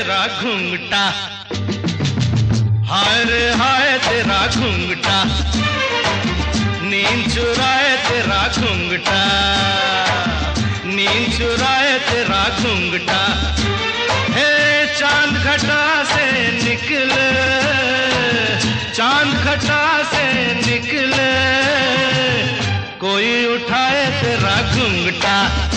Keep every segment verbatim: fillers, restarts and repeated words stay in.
तेरा घूंघटा, हाय रे हाय तेरा घूंघटा, नींद चुराए तेरा घूंघटा, नींद चुराए तेरा घूंघटा। हे चांद घटा से निकले, चांद घटा से निकले, कोई उठाए तेरा घूंघटा,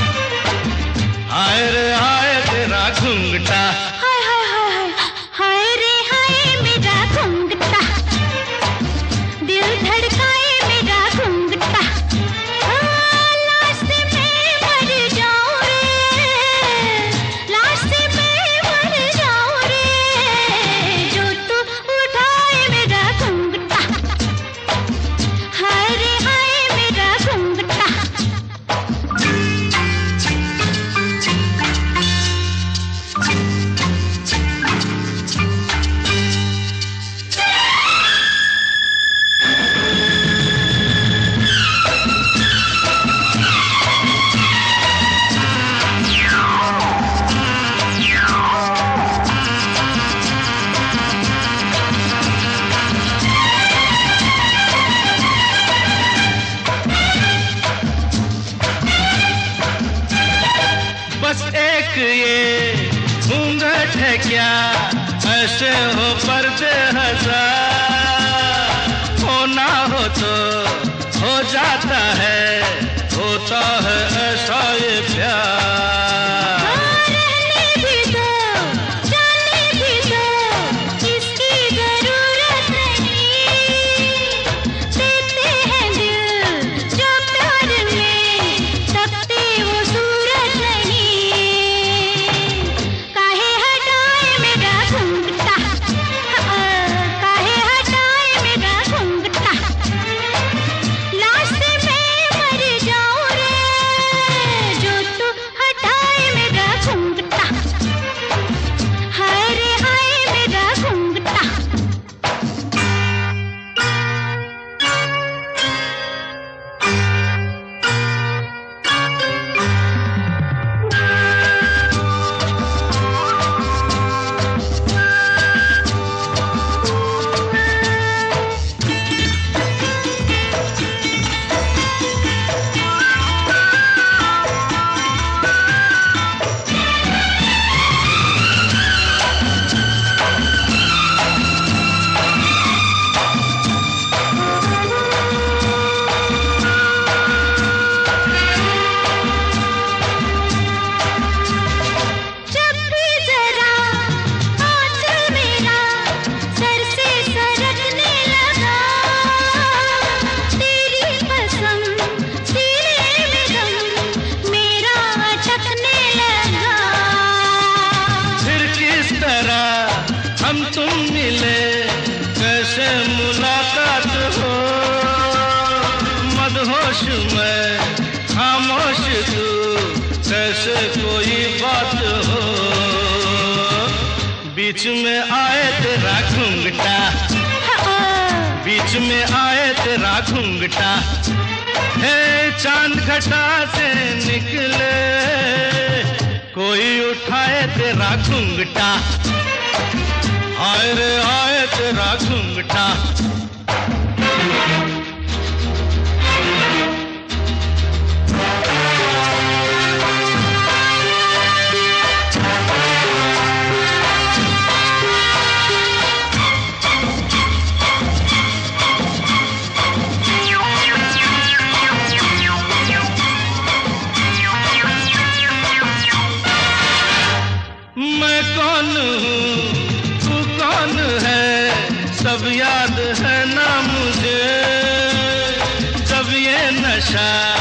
हाय रे हाय तेरा घूंघटा। हाय हाय हाय हाय रे हाय मेरा घूंघटा, दिल धड़काए मेरा घूंघटा। लाश से मैं मर जाऊं रे, लाश से मैं मर जाऊं रे, जो तू उठाए मेरा घूंघटा, हाय रे हाय मेरा घूंघटा। बस एक ये घूंघट है क्या, ऐसे हो पर्दे हजार, होना हो तो हो जाता है, होता है ऐसा ये प्यार। रहने भी दो, जाने भी दो, इसकी जरूरत नहीं, देते हैं दिल जो प्यार में तपती वो सूरत नहीं। काहे हटाए मेरा घूंघटा, काहे हटाए मेरा घूंघटा, लाश से मैं मर जाऊं रे, जो तू हटाए मेरा घूंघटा, हाय रे हाय मेरा घूंघटा। जब भी जरा आंचल मेरा सर से सरकने लगा, तेरी पसंद सीने में दम मेरा अटकने लगा। फिर किस तरह हम तुम मिले, कैसे मुलाकात हो, मदहोश में खामोश तू, कैसे कोई बात हो, बीच में आए तेरा घूंघटा, बीच में आए तेरा घूंघटा। हे चांद घटा से निकले, कोई उठाए तेरा घूंघटा, हाय रे हाय तेरा घूंघटा। मैं कौन हूँ, तू कौन है, सब याद है ना मुझे, जब ये नशा